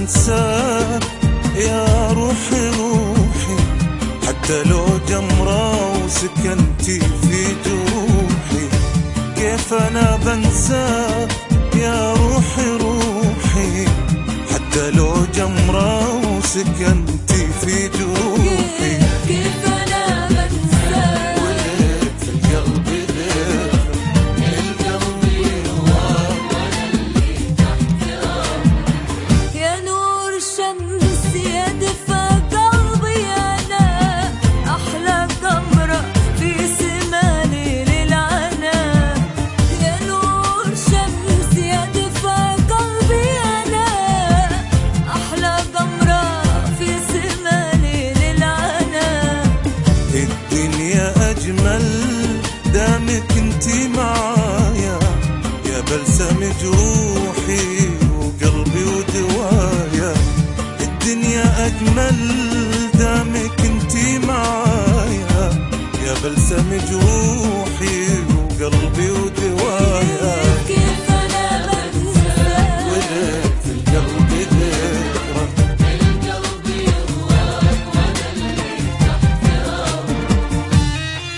بنساك يا روحي روحي، حتى لو جمرة وسكنتي في جروحي. كيف أنا بنساك يا روحي روحي، حتى لو جمرة وسكنتي في جروحي. كيف أنا بنساك ولك في القلب ذكرى، القلب هواك وأنا اللي تحت أمرك. يا نور شمس يا دفا قلبي، أنا أحلى قمرة في سما ليل العنا. يا نور شمس يا دفا قلبي، أنا أحلى قمرة في سما ليل العنا. الدنيا أجمل دامك انتي معايا، يا بلسم جروحي وقلبي ودوايا. الدنيا أجمل دامك انتي معايا، يا بلسم جروحي وقلبي ودوايا. كيف أنا بنساك ولك في القلب ذكرى، القلب يهواك وأنا اللي تحت أمرك.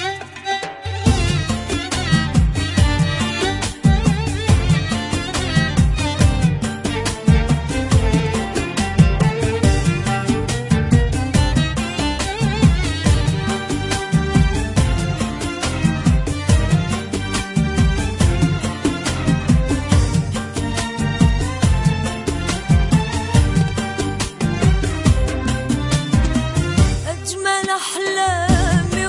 أجمل أحلامي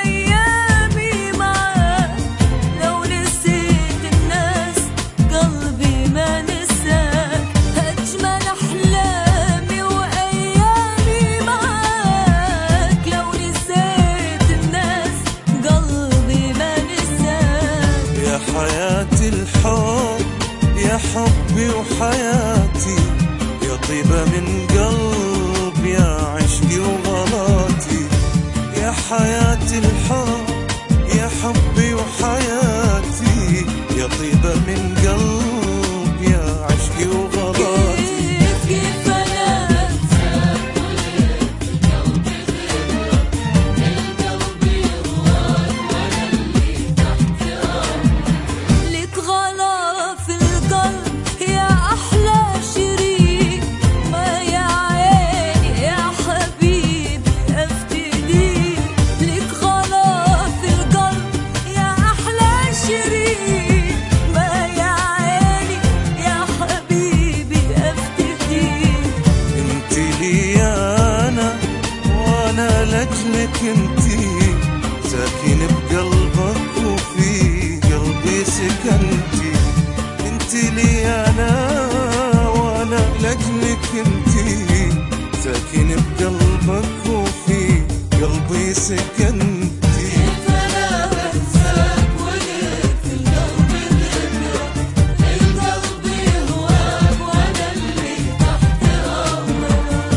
وأيامي معاك، لو نسيت الناس قلبي ما نساك. أجمل أحلامي وأيامي معاك، لو نسيت الناس قلبي ما نساك. يا حياتي الحب يا حبي وحياتي، يا طيبة من قلب يا عشقي وغلاتي. يا حياتي الحب يا حبي وحياتي، يا طيبة من قلب يا عشقي وغلاتي. كيف أنا بنساك ولك في القلب ذكرى، القلب يهواك وأنا اللي تحت أمرك. لك غلا في القلب يا أحلى شريك، ما يا عيني يا حبيبي أفتديك. لك غلا في القلب يا أحلى شريك، ما يا عيني يا حبيبي أفتديك. انتي لي انا وانا لاجلك انتي، ساكن بقلبك وفي قلبي سكنتي. انتي لي انا وانا لاجلك انتي، ساكن بقلبك وفي قلبي سكنتي. كيف أنا بنساك ولك في القلب ذكرى، القلب يهواك وأنا اللي تحت أمرك.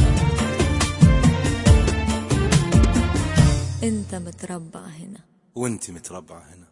أنت متربع هنا وانتي متربعة هنا.